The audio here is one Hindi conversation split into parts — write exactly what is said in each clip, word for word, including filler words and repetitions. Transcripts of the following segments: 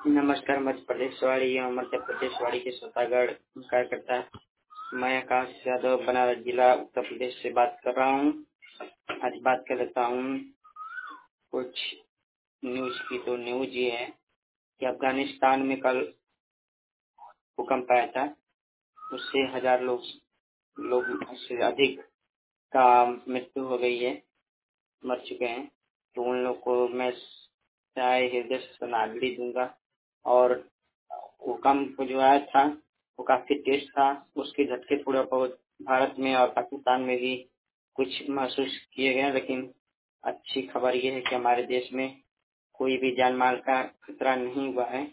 नमस्कार। मध्य प्रदेश वाड़ी एवं मध्य प्रदेश वाड़ी के श्रोतागण कार्यकर्ता, मैं आकाश यादव बनारस जिला उत्तर प्रदेश से बात कर रहा हूँ। आज बात कर लेता हूँ कुछ न्यूज की। तो न्यूज ये है कि अफगानिस्तान में कल भूकंप आया था, उससे हजार लोग लोग से अधिक का मृत्यु हो गई है, मर चुके हैं। तो उन लोग को मैं चाहे हृदय से श्रद्धांजलि दूंगा। और भूकंप जो आया था वो काफी तेज था, उसके झटके थोड़ा बहुत भारत में और पाकिस्तान में भी कुछ महसूस किए गए, लेकिन अच्छी खबर यह है कि हमारे देश में कोई भी जान माल का खतरा नहीं हुआ है।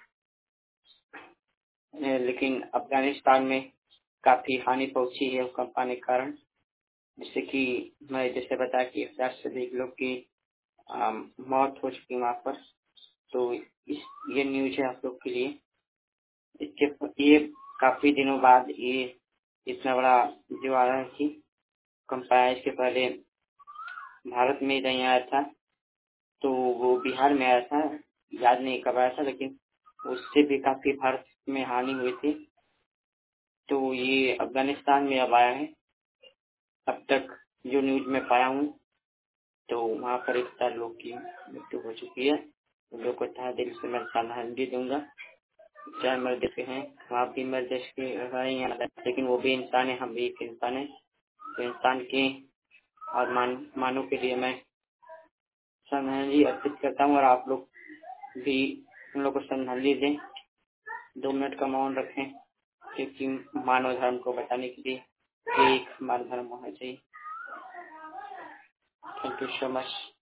लेकिन अफगानिस्तान में काफी हानि पहुंची है भूकंप आने के कारण, जिससे कि मैं जैसे बता कि हजार से अधिक लोग की मौत हो चुकी वहाँ पर। तो इस ये न्यूज है आप लोग के लिए। इसके ये काफी दिनों बाद ये इतना बड़ा जो आया है कि भूकंप आया। इसके पहले भारत में नहीं आया था, तो वो बिहार में आया था, याद नहीं कब आया था, लेकिन उससे भी काफी भारत में हानि हुई थी। तो ये अफगानिस्तान में अब आया है। अब तक जो न्यूज में पाया हूँ तो वहाँ पर एक हजार लोग की मृत्यु हो चुकी है। उन लोग को तहे दिल से मैं श्रद्धांजलि दूंगा। चाहे मर देश के हैं, वहाँ भी मर देश के रहे हैं, लेकिन वो भी इंसान है, हम भी एक इंसान है। तो इंसान के और मान मानव के लिए मैं श्रद्धांजलि अर्पित करता हूँ। और आप लोग भी उन लोग को श्रद्धांजलि दें, दो मिनट का मौन रखें, क्योंकि मानव धर्म को बचाने के लिए ये एक हमारा धर्म होना चाहिए। Thank you so much.